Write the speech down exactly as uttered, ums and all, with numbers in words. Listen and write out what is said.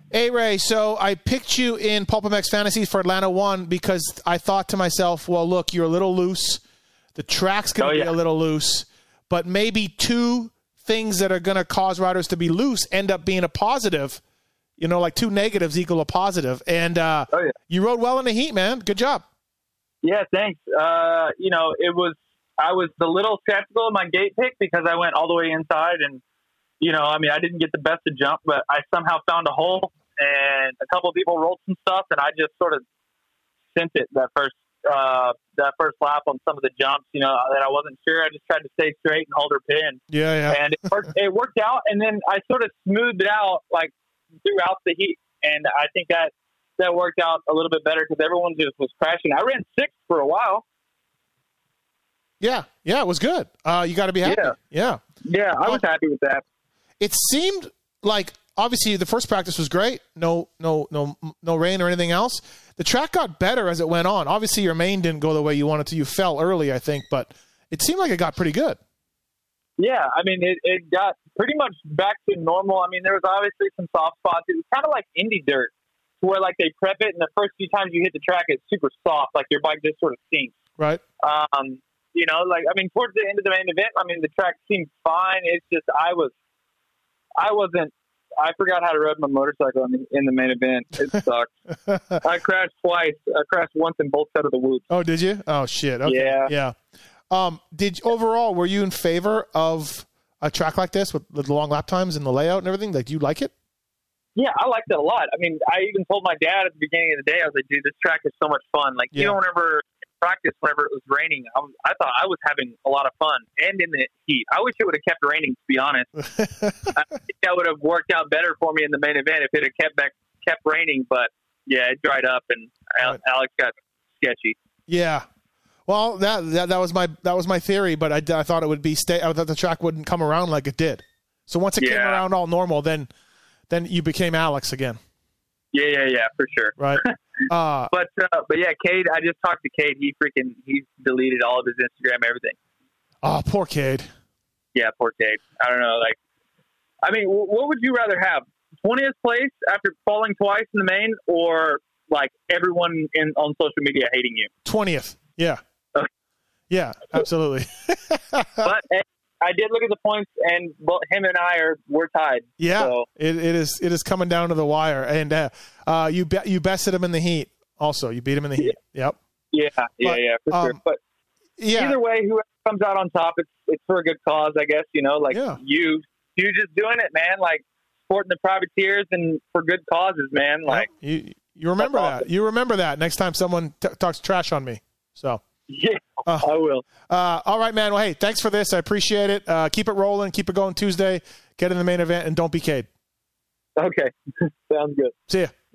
Hey, Ray, so I picked you in PulpMX Fantasies for Atlanta one because I thought to myself, well, look, you're a little loose. The track's going to oh, be yeah. a little loose. But maybe two things that are going to cause riders to be loose end up being a positive. You know, like two negatives equal a positive. And uh, oh, yeah. you rode well in the heat, man. Good job. Yeah, thanks. Uh, you know, it was I was a little skeptical of my gate pick because I went all the way inside. And, you know, I mean, I didn't get the best of jump, but I somehow found a hole. And a couple of people rolled some stuff, and I just sort of sent it that first uh, that first lap on some of the jumps, you know, that I wasn't sure. I just tried to stay straight and hold her pin. Yeah, yeah. And it worked, it worked out, and then I sort of smoothed it out, like, throughout the heat. And I think that that worked out a little bit better because everyone just was crashing. I ran sixth for a while. Yeah, yeah, it was good. Uh, you got to be happy. Yeah. Yeah, yeah I was happy with that. It seemed like, obviously, the first practice was great. No, no, no, no rain or anything else. The track got better as it went on. Obviously, your main didn't go the way you wanted to. You fell early, I think, but it seemed like it got pretty good. Yeah, I mean, it, it got pretty much back to normal. I mean, there was obviously some soft spots. It was kind of like Indy dirt, where like they prep it, and the first few times you hit the track, it's super soft, like your bike just sort of sinks. Right. Um, you know, like I mean, towards the end of the main event, I mean, the track seemed fine. It's just I was, I wasn't. I forgot how to ride my motorcycle in the, in the main event. It sucked. I crashed twice. I crashed once in both sets of the whoops. Oh, did you? Oh, shit. Okay. Yeah. Yeah. Um, did overall, were you in favor of a track like this with the long lap times and the layout and everything? Like, do you like it? Yeah, I liked it a lot. I mean, I even told my dad at the beginning of the day, I was like, dude, this track is so much fun. Like, Yeah. you know, whenever practice, whenever it was raining, I, was, I thought I was having a lot of fun. And in the heat. I wish it would have kept raining, to be honest. I think that would have worked out better for me in the main event if it had kept back, kept raining. But, yeah, it dried up, and Right. Alex got sketchy. Yeah. Well, that, that that was my that was my theory, but I, I thought it would be stay. I thought the track wouldn't come around like it did. So once it Yeah. came around all normal, then then you became Alex again. Yeah, yeah, yeah, for sure. Right. Uh, but uh, but yeah, Cade. I just talked to Cade. He freaking he deleted all of his Instagram, everything. oh, poor Cade. Yeah, poor Cade. I don't know. Like, I mean, w- what would you rather have? twentieth place after falling twice in the main, or like everyone in on social media hating you? twentieth. Yeah. Okay. Yeah. Absolutely. But hey, I did look at the points, and well, him and I are we're tied. Yeah, So, it, it is. It is coming down to the wire, and uh, uh, you be, you bested him in the heat. Also, you beat him in the heat. Yep. yeah, yeah, But, yeah, for um, sure. But Yeah. either way, whoever comes out on top, it's it's for a good cause, I guess. You know, like Yeah. you, you just doing it, man. Like supporting the privateers and for good causes, man. Like, you you remember That's that. awesome. You remember that next time someone t- talks trash on me. So. yeah, Uh, I will. Uh, all right, man. Well, hey, thanks for this. I appreciate it. Uh, keep it rolling. Keep it going Tuesday. Get in the main event, and don't be Cade. Okay, sounds good. See ya.